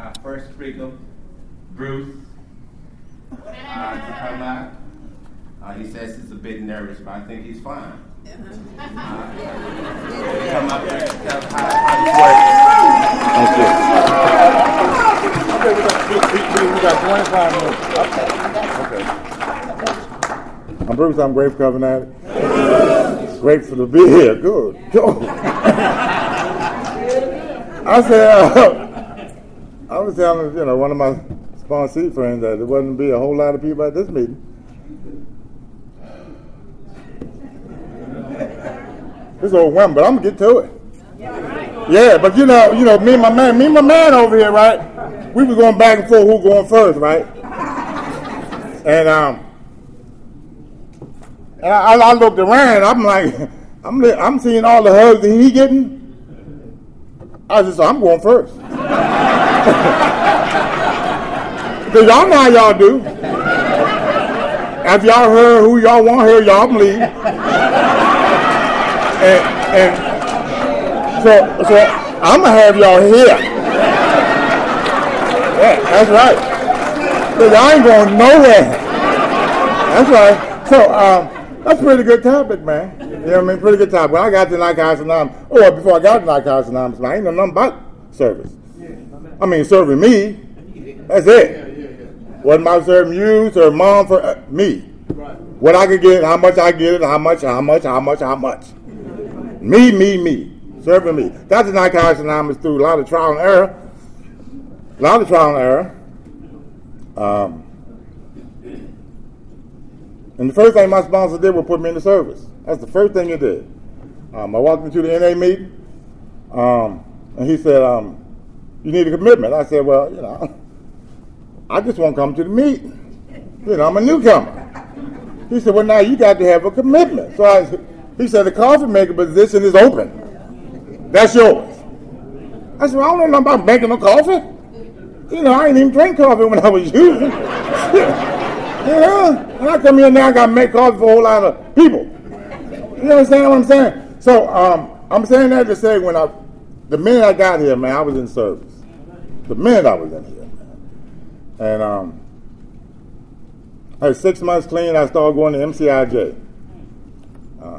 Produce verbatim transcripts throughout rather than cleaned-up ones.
our first speaker, Bruce, uh, to come out. Uh, he says he's a bit nervous, but I think he's fine. Uh, come up here and tell us how, how this works. Thank you. We got twenty-five minutes. Okay. I'm Bruce. I'm grateful for coming at it. Grateful to be here. Good. I said, uh, I was telling you know one of my sponsee friends that there wasn't be a whole lot of people at this meeting. It's overwhelming, but I'm gonna get to it. Yeah, but you know, you know, me and my man, me and my man over here, right? We was going back and forth who going first, right? And um, and I, I looked around. I'm like, I'm I'm seeing all the hugs that he getting. I just said, I'm going first. Because y'all know how y'all do. After y'all heard who y'all want to hear, y'all can leave. And, and so, so I'm going to have y'all here. Yeah, that's right. Because I ain't going nowhere. That's right. So, um, that's a pretty good topic, man. You know what I mean? Pretty good topic. When I got to Narcotics Anonymous, or before I got to Narcotics Anonymous, man, I ain't know nothing about service. I mean, serving me, that's it. Wasn't about serving you, serving mom, for uh, me. What I could get, how much I get it, how much, how much, how much, how much. Me, me, me. Serving me. Got to Narcotics Anonymous through a lot of trial and error. A lot of trial and error. Um, and the first thing my sponsor did was put me into service. That's the first thing he did. Um, I walked into the N A meeting, um, and he said, um, you need a commitment. I said, well, you know, I just want to come to the meeting. You know, I'm a newcomer. He said, well, now you got to have a commitment. So I, he said, the coffee maker position is open. That's yours. I said, well, I don't know nothing about making no coffee. You know, I ain't even drink coffee when I was using. Yeah, and I come here now, I got to make coffee for a whole lot of people. You understand what I'm saying? So, um, I'm saying that to say when I, the minute I got here, man, I was in service. The minute I was in here, man. And um, I had six months clean, I started going to M C I J. Uh,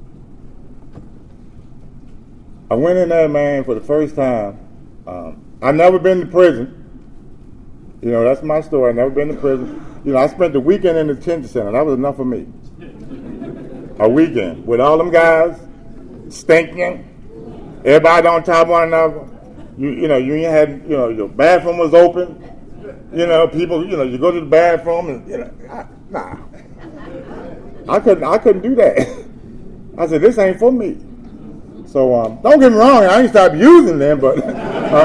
I went in there, man, for the first time. Um, I've never been to prison. You know, that's my story. I've never been to prison. You know, I spent the weekend in the detention center. That was enough for me. A weekend with all them guys stinking. Everybody on top of one another. You, you know, you had, you know, your bathroom was open. You know, people, you know, you go to the bathroom and, you know, I, nah. I couldn't, I couldn't do that. I said, this ain't for me. So, um, don't get me wrong, I ain't stopped using them, but, uh,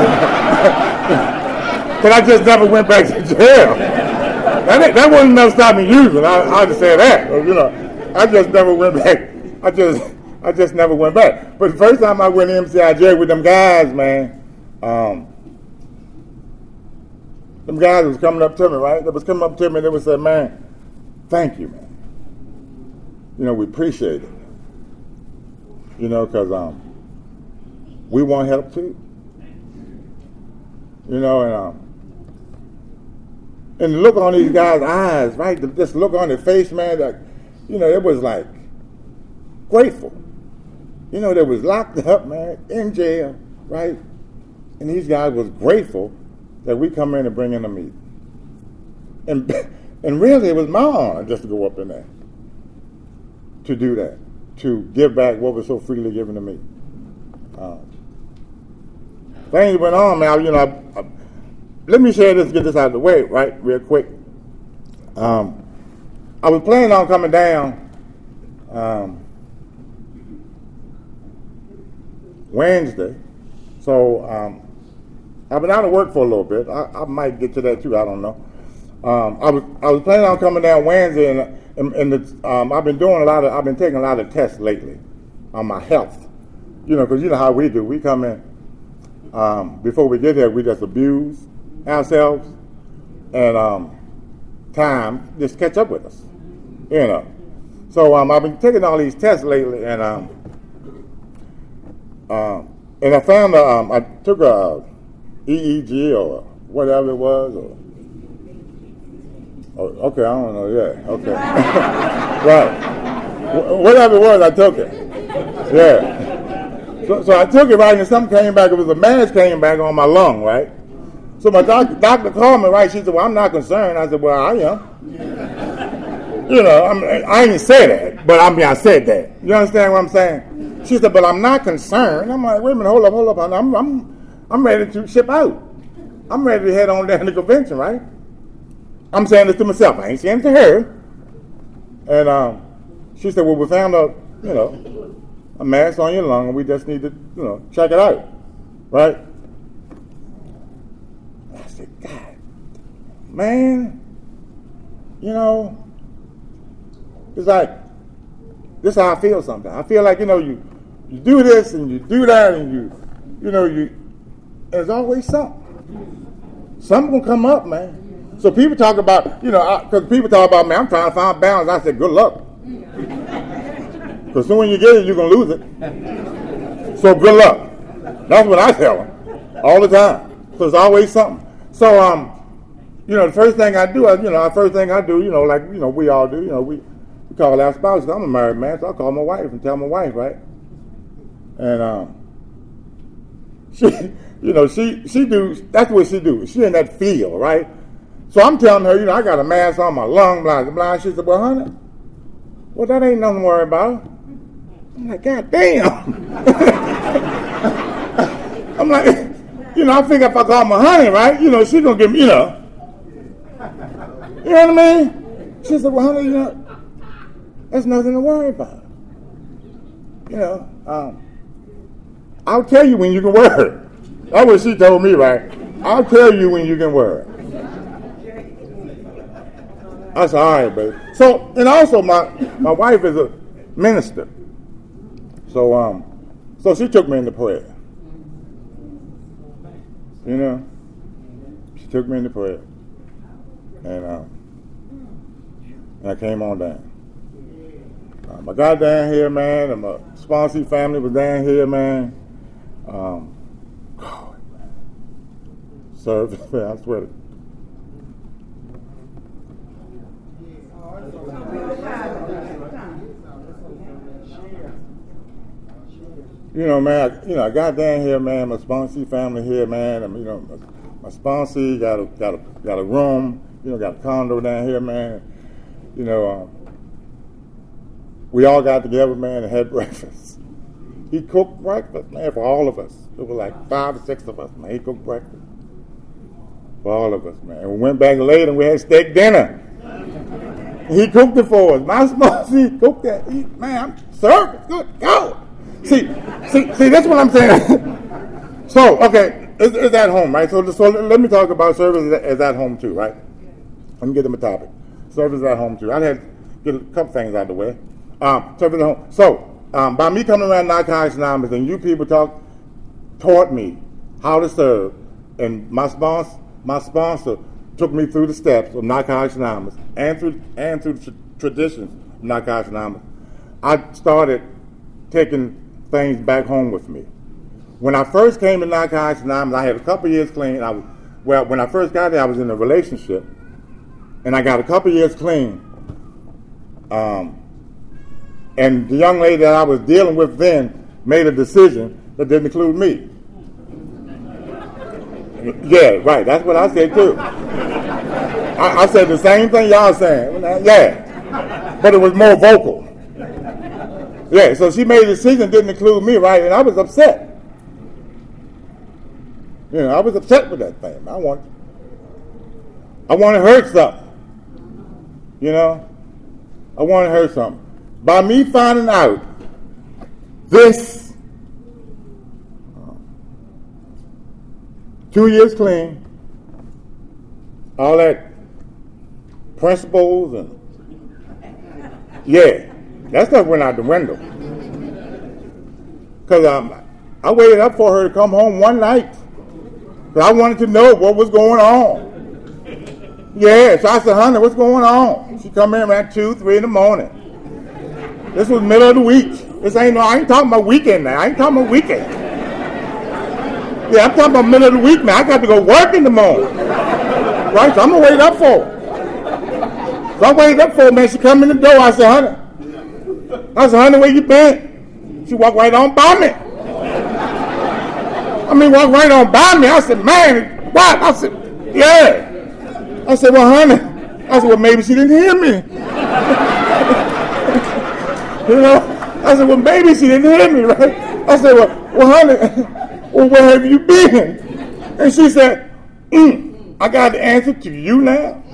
but I just never went back to jail. That, that wouldn't never stop me using. I, I just say that. You know, I just never went back. I just, I just never went back. But the first time I went to M C I J with them guys, man, um, them guys was coming up to me, right? They was coming up to me and they would say, man, thank you, man. You know, we appreciate it. You know, because um, we want help too. You know, and um, and the look on these guys' eyes, right? The, just look on their face, man, like, you know, it was like grateful. You know, they was locked up, man, in jail, right? And these guys was grateful that we come in and bring in a meeting. And and really, it was my honor just to go up in there to do that, to give back what was so freely given to me. Uh, things went on, man. You know, I, I, let me share this, get this out of the way, right, real quick. Um, I was planning on coming down um, Wednesday, so um, I've been out of work for a little bit. I, I might get to that too. I don't know. Um, I was I was planning on coming down Wednesday, and and, and the, um, I've been doing a lot of I've been taking a lot of tests lately on my health. You know, because you know how we do. We come in um, before we get here, we just abuse ourselves, and um, time just catch up with us. You know, so um, I've been taking all these tests lately, and um, um, and I found uh, um, I took a E E G or whatever it was. Or, or okay, I don't know. Yeah, okay, right. Wh- whatever it was, I took it. Yeah. So, so I took it right, and something came back. It was a mass came back on my lung, right. So my doc, doctor called me, right. She said, "Well, I'm not concerned." I said, "Well, I am." You know, I'm, I ain't say that, but I mean, I said that. You understand what I'm saying? She said, "But I'm not concerned." I'm like, "Wait a minute, hold up, hold up. I'm, I'm, I'm ready to ship out. I'm ready to head on down to the convention, right?" I'm saying this to myself. I ain't saying it to her. And um, she said, "Well, we found a, you know, a mass on your lung, and we just need to, you know, check it out, right?" I said, "God, man, you know." It's like, this is how I feel sometimes. I feel like, you know, you, you do this and you do that and you, you know, you, there's always something. Something will come up, man. So people talk about, you know, because people talk about, man, I'm trying to find balance. I said, good luck. Because soon when you get it, you're going to lose it. So good luck. That's what I tell them all the time. So there's always something. So, um, you know, the first thing I do, I, you know, the first thing I do, you know, like, you know, we all do, you know, we, we call our spouses. I'm a married man, so I call my wife and tell my wife, right? And um, she, you know, she she do. That's what she do. She in that field, right? So I'm telling her, you know, I got a mass on my lung, blah blah blah. She said, "Well, honey, well that ain't nothing to worry about." I'm like, God damn. I'm like, you know, I figure if I call my honey, right, you know, she gonna give me, you know, you know what I mean? She said, "Well, honey, you know, there's nothing to worry about. You know, um, I'll tell you when you can worry." That's what she told me, right? "I'll tell you when you can worry." I said, "All right, baby." So, and also my, my wife is a minister. So, um, so she took me into prayer. You know, she took me into prayer. And, um, and I came on down. Um, I got down here, man, and my sponsee family was down here, man. Um, God, service, man, I swear. You know, man, I, you know, I got down here, man, my sponsee family here, man. And, you know, my, my sponsee got a, got a, got a room, you know, got a condo down here, man. You know, um, we all got together, man, and had breakfast. He cooked breakfast, man, for all of us. It was like five or six of us, man. He cooked breakfast for all of us, man. And we went back later and we had steak dinner. He cooked it for us. My sponsee cooked that. He, man, I'm serving. Good God. See, see, see, that's what I'm saying. So, okay, it's, it's at home, right? So, so let me talk about service as at home too, right? Let me get them a topic. Service at home too. I had to get a couple things out of the way. Um, service at home. So, um, by me coming around Narcotics Anonymous, and you people talk, taught me how to serve, and my sponsor, my sponsor took me through the steps of Narcotics Anonymous and through and through the traditions of Narcotics Anonymous. I started taking things back home with me. When I first came to Narcotics Anonymous, I had a couple years clean. I was, well, when I first got there, I was in a relationship, and I got a couple years clean. Um, and the young lady that I was dealing with then made a decision that didn't include me. Yeah, right. That's what I said too. I, I said the same thing y'all saying. Yeah, but it was more vocal. Yeah, so she made a decision didn't include me, right? And I was upset. You know, I was upset with that thing. I want, I want to hurt something. You know, I want to hurt something. By me finding out this, two years clean, all that principles and yeah, that stuff went out the window. Because um, I waited up for her to come home one night. Because I wanted to know what was going on. Yeah, so I said, honey, what's going on? She come in around two, three in the morning. This was middle of the week. This ain't no, I ain't talking about weekend now. I ain't talking about weekend. Yeah, I'm talking about middle of the week, man. I got to go work in the morning. Right? So I'm going to wait up for her. So I waited up for her, man. She come in the door. I said, honey. I said, honey, where you been? She walked right on by me. I mean, walked right on by me. I said, man, what? I said, yeah. I said, well, honey. I said, well, maybe she didn't hear me. You know? I said, well, maybe she didn't hear me, right? I said, well, well, honey, well, where have you been? And she said, mm, I got the answer to you now.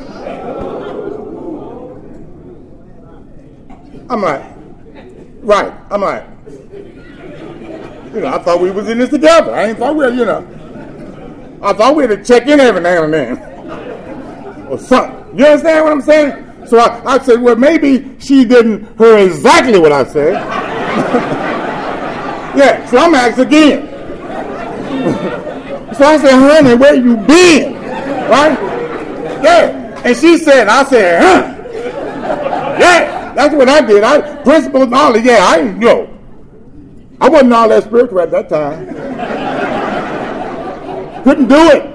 I'm like, right. I'm like, you know, I thought we was in this together. I ain't thought we were, you know, I thought we had to check in every now and then. Or something. You understand what I'm saying? So I, I said, well, maybe she didn't hear exactly what I said. Yeah, so I'm asked again. So I said, honey, where you been? Right? Yeah. And she said, I said, huh? Yeah, that's what I did. I principal knowledge, yeah, I didn't know. I wasn't all that spiritual at that time. Couldn't do it.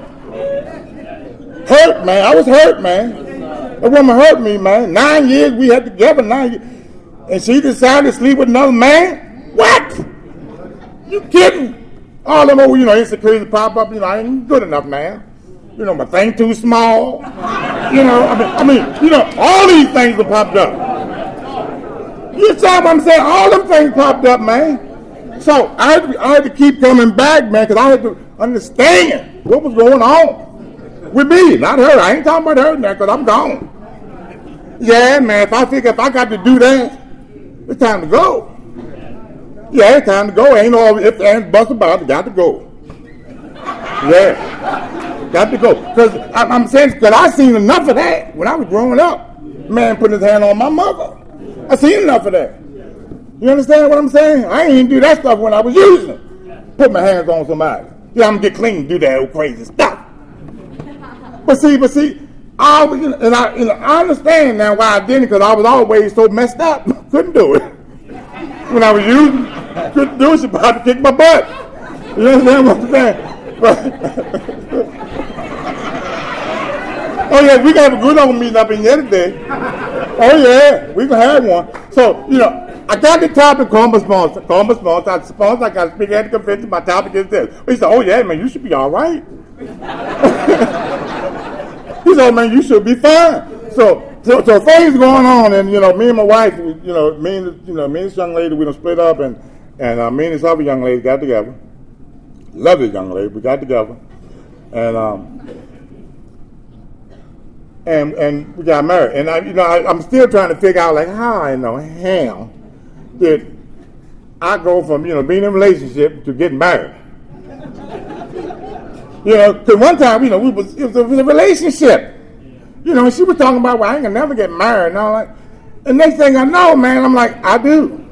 Hurt, man. I was hurt, man. That woman hurt me, man. Nine years we had together, nine years. And she decided to sleep with another man? What? You kidding? All them old, you know, insecurities pop up, you know, I ain't good enough, man. You know, my thing too small. You know, I mean, I mean, you know, all these things have popped up. You saw what I'm saying? All them things popped up, man. So I had to, I had to keep coming back, man, because I had to understand what was going on with me, not her. I ain't talking about her now, because I'm gone. Yeah, man, if I think if I got to do that, it's time to go. Yeah, it's time to go. Ain't no if and bust about it. Got to go. Yeah, got to go. Because I'm saying, because I seen enough of that when I was growing up. Man putting his hand on my mother. I seen enough of that. You understand what I'm saying? I ain't even do that stuff when I was using it. Put my hands on somebody. Yeah, I'm gonna get clean and do that old crazy stuff. But see, but see, I was, and I, and I understand now why I didn't, because I was always so messed up. Couldn't do it. When I was using, couldn't do it. She about to kick my butt. You understand what I'm saying? But oh yeah, we can have a good old meeting up in here today. Oh yeah, we can have one. So you know. I got the topic, call my sponsor. Call my sponsor. I sponsor, I got to speak at the convention. My topic is this. He said, oh, yeah, man, you should be all right. He said, man, you should be fine. So, so, so things going on, and, you know, me and my wife, you know, me and, you know, me and this young lady, we done split up, and, and uh, me and this other young lady got together. Love this young lady. We got together. And, um, and, and we got married. And, I, you know, I, I'm still trying to figure out, like, how in the hell did I go from, you know, being in a relationship to getting married? You know, because one time, you know, we was, it was a relationship. You know, she was talking about, well, I ain't gonna never get married and all that. And next thing I know, man, I'm like, I do.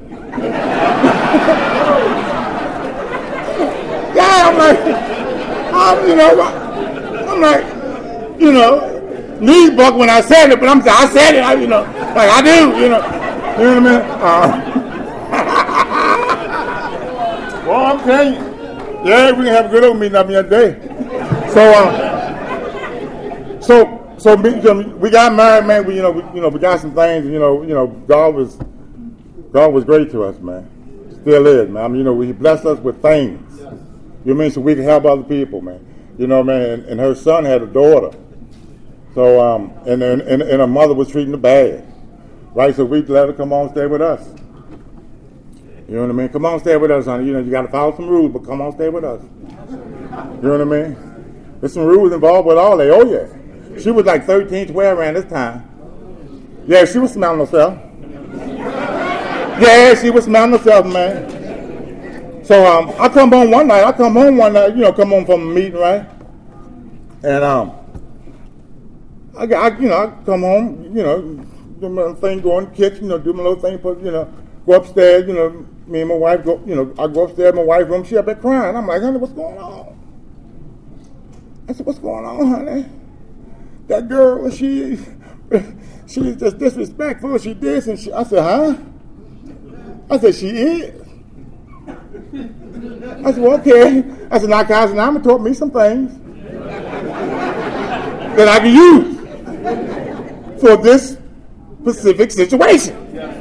Yeah, I'm like, I'm, you know, I'm like, you know, knees buck when I said it, but I'm saying, I said it, I, you know, like I do, you know. You know what I mean? Uh, well, I'm telling you, yeah, we can have a good old meeting up in that day. So, uh, so, so we, we got married, man. We, you know, we, you know, we got some things. You know, you know, God was, God was great to us, man. Still is, man. I mean, you know, He blessed us with things. You know what I mean? So we can help other people, man. You know, man. And, and her son had a daughter. So, um, and and and, and her mother was treating her bad. Right, so we let her come on stay with us. You know what I mean? Come on stay with us, honey. You know, you got to follow some rules, but come on stay with us. You know what I mean? There's some rules involved with all that. Oh, yeah. She was like thirteen, twelve around this time. Yeah, she was smelling herself. Yeah, she was smelling herself, man. So um, I come home one night. I come home one night, you know, come home from a meeting, right? And um, I, I you know, I come home, you know, do my little thing, go in the kitchen, you know, do my little thing, put, you know, go upstairs, you know, me and my wife go, you know, I go upstairs, my wife's room, she up there crying. I'm like, honey, what's going on? I said, what's going on, honey? That girl, she, she's just disrespectful, she this, and she, I said, huh? I said, she is. I said, well, okay. I said, now, Cousin Alma taught me some things that I can use for this specific situation.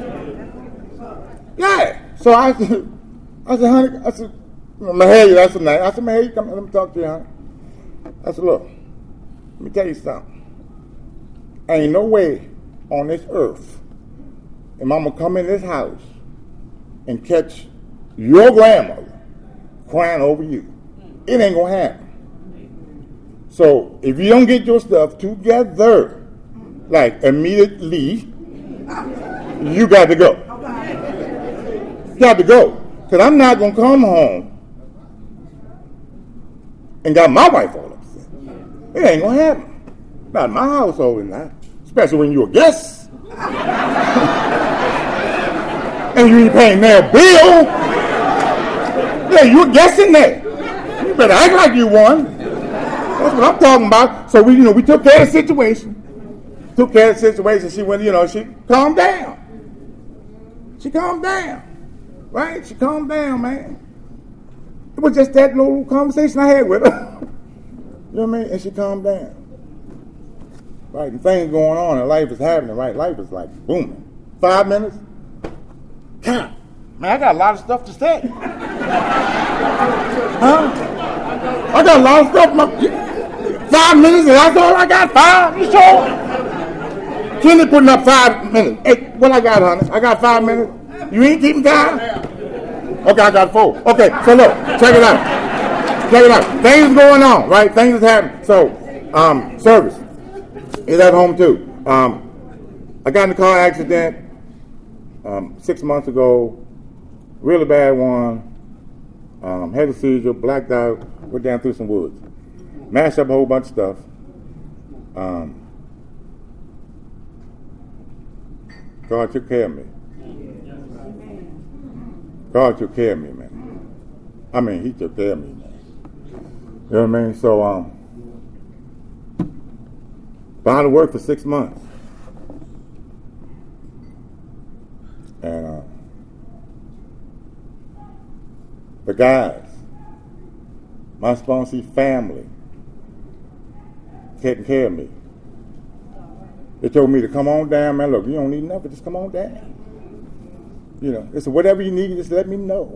Yeah. So I said, I said, honey, I said, Mahalia, that's the name. I said, Mahalia, come, let me talk to you, honey. I said, look, let me tell you something. Ain't no way on this earth am I going to come in this house and catch your grandmother crying over you. It ain't going to happen. So if you don't get your stuff together, like immediately, you got to go. You got to go. Because I'm not going to come home and got my wife all upset. It ain't going to happen. Not in my household and that. Especially when you're a guest. And you ain't paying their bill. Yeah, you're a guest in there. You better act like you won. That's what I'm talking about. So we, you know, we took care of the situation. Took care of the situation. She went, you know, she calmed down. She calmed down. Right? She calmed down, man. It was just that little conversation I had with her. You know what I mean? And she calmed down. Right? And things going on and life is happening, right? Life is like booming. Five minutes? God, man, I got a lot of stuff to say. Huh? I got a lot of stuff. My, five minutes and that's all I got? Five? You sure? Kenny putting up five minutes. Hey, what I got, honey? I got five minutes. You ain't keeping time? Okay, I got four. Okay, so look, check it out. Check it out. Things going on, right? Things is happening. So, um, service is at home too. Um, I got in a car accident um, six months ago. Really bad one. Um, had a seizure, blacked out, went down through some woods. Mashed up a whole bunch of stuff. Um, God took care of me. God took care of me, man. I mean, he took care of me, man. You know what I mean? So, um, been out of work for six months. And, uh, the guys, my sponsee family, taking care of me. They told me to come on down, man. Look, you don't need nothing, just come on down. You know, they said, whatever you need, just let me know.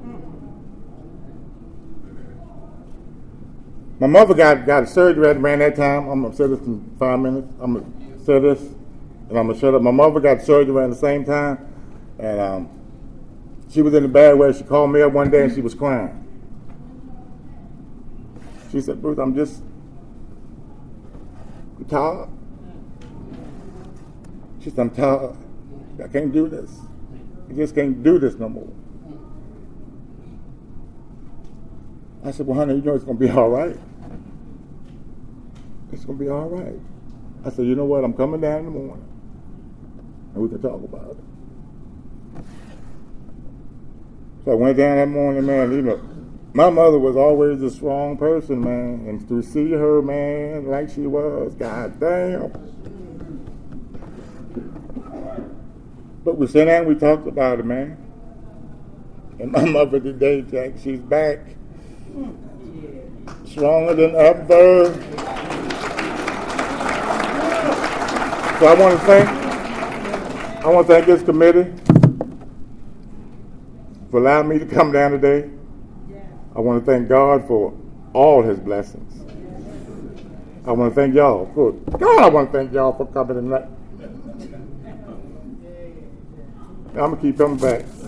My mother got, got a surgery around that time. I'm going to say this in five minutes. I'm going to say this, and I'm going to shut up. My mother got surgery around the same time, and um, she was in a bad way. She called me up one day, and she was crying. She said, Bruce, I'm just I'm tired. She said, I'm tired. I can't do this. I just can't do this no more. I said, well, honey, you know it's going to be all right. It's going to be all right. I said, you know what? I'm coming down in the morning, and we can talk about it. So I went down that morning, man. You know, my mother was always a strong person, man. And to see her, man, like she was, God damn. But we sat down and we talked about it, man. And my mother today, Jack, she's back. Stronger than ever. So I want to thank, I want to thank this committee for allowing me to come down today. I want to thank God for all his blessings. I want to thank y'all. Good God, I want to thank y'all for coming tonight. I'm going to keep coming back.